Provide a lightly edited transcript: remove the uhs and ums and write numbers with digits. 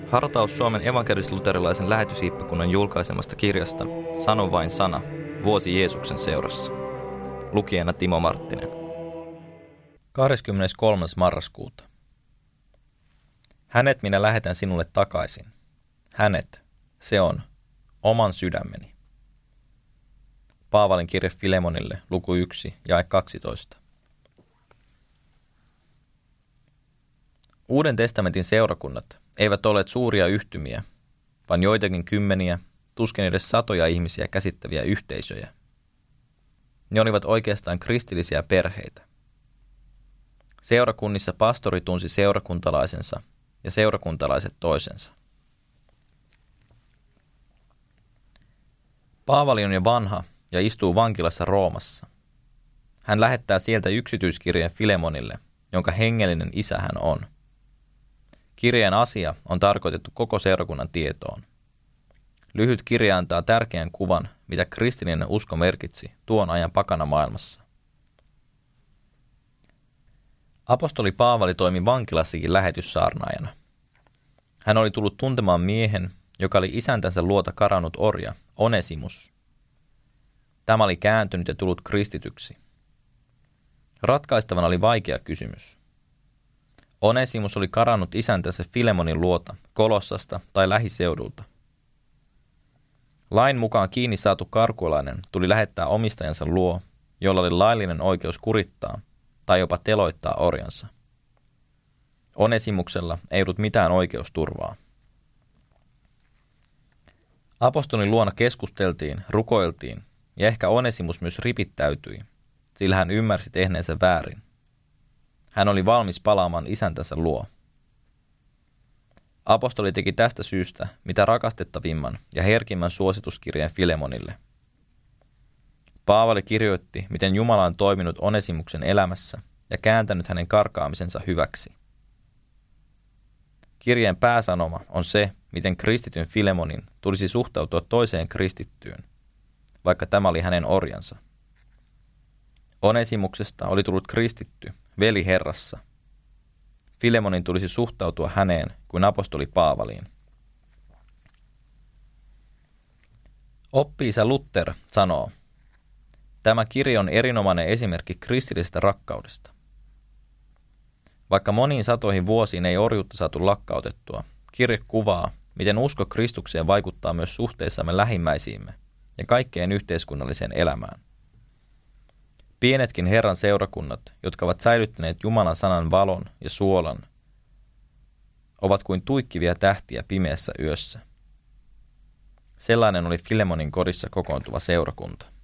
Hartaus Suomen evankelis-luterilaisen lähetyshiippakunnan julkaisemasta kirjasta Sano vain sana, vuosi Jeesuksen seurassa. Lukijana Timo Marttinen. 23. marraskuuta. Hänet minä lähetän sinulle takaisin. Hänet, se on, oman sydämeni. Paavalin kirje Filemonille, luku 1, jae 12. Uuden testamentin seurakunnat eivät olleet suuria yhtymiä, vaan joitakin kymmeniä, tuskin edes satoja ihmisiä käsittäviä yhteisöjä. Ne olivat oikeastaan kristillisiä perheitä. Seurakunnissa pastori tunsi seurakuntalaisensa ja seurakuntalaiset toisensa. Paavali on jo vanha ja istuu vankilassa Roomassa. Hän lähettää sieltä yksityiskirjeen Filemonille, jonka hengellinen isä hän on. Kirjeen asia on tarkoitettu koko seurakunnan tietoon. Lyhyt kirja antaa tärkeän kuvan, mitä kristillinen usko merkitsi tuon ajan pakana maailmassa. Apostoli Paavali toimi vankilassakin lähetyssaarnaajana. Hän oli tullut tuntemaan miehen, joka oli isäntänsä luota karannut orja, Onesimus. Tämä oli kääntynyt ja tullut kristityksi. Ratkaistavana oli vaikea kysymys. Onesimus oli karannut isäntänsä Filemonin luota, Kolossasta tai lähiseudulta. Lain mukaan kiinni saatu karkuolainen tuli lähettää omistajansa luo, jolla oli laillinen oikeus kurittaa tai jopa teloittaa orjansa. Onesimuksella ei ollut mitään oikeusturvaa. Apostolin luona keskusteltiin, rukoiltiin ja ehkä Onesimus myös ripittäytyi, sillä hän ymmärsi tehneensä väärin. Hän oli valmis palaamaan isäntänsä luo. Apostoli teki tästä syystä mitä rakastettavimman ja herkimmän suosituskirjeen Filemonille. Paavali kirjoitti, miten Jumala on toiminut Onesimuksen elämässä ja kääntänyt hänen karkaamisensa hyväksi. Kirjeen pääsanoma on se, miten kristityn Filemonin tulisi suhtautua toiseen kristittyyn, vaikka tämä oli hänen orjansa. Onesimuksesta oli tullut kristitty, veli Herrassa. Filemonin tulisi suhtautua häneen kuin apostoli Paavaliin. Oppi-isä Luther sanoo, tämä kirja on erinomainen esimerkki kristillisestä rakkaudesta. Vaikka moniin satoihin vuosiin ei orjuutta saatu lakkautettua, kirje kuvaa, miten usko Kristukseen vaikuttaa myös suhteissamme lähimmäisiimme ja kaikkeen yhteiskunnalliseen elämään. Pienetkin Herran seurakunnat, jotka ovat säilyttäneet Jumalan sanan valon ja suolan, ovat kuin tuikkivia tähtiä pimeässä yössä. Sellainen oli Filemonin kodissa kokoontuva seurakunta.